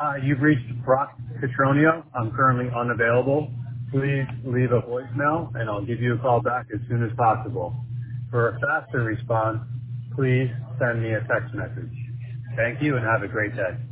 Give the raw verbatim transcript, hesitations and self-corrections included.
Hi, you've reached Brock Petronio. I'm currently unavailable. Please leave a voicemail and I'll give you a call back as soon as possible. For a faster response, please send me a text message. Thank you and have a great day.